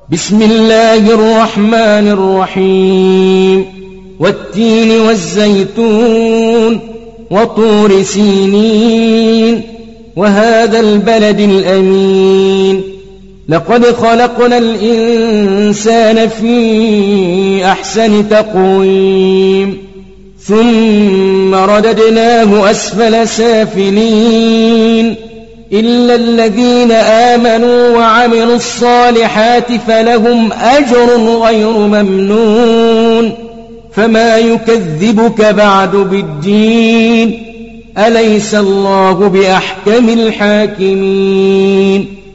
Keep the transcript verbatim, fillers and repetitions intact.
بسم الله الرحمن الرحيم والتين والزيتون وطور سينين وهذا البلد الأمين لقد خلقنا الإنسان في أحسن تقويم ثم رددناه أسفل سافلين إلا الذين آمنوا وعملوا الصالحات فلهم أجر غير ممنون فما يكذبك بعد بالدين أليس الله بأحكم الحاكمين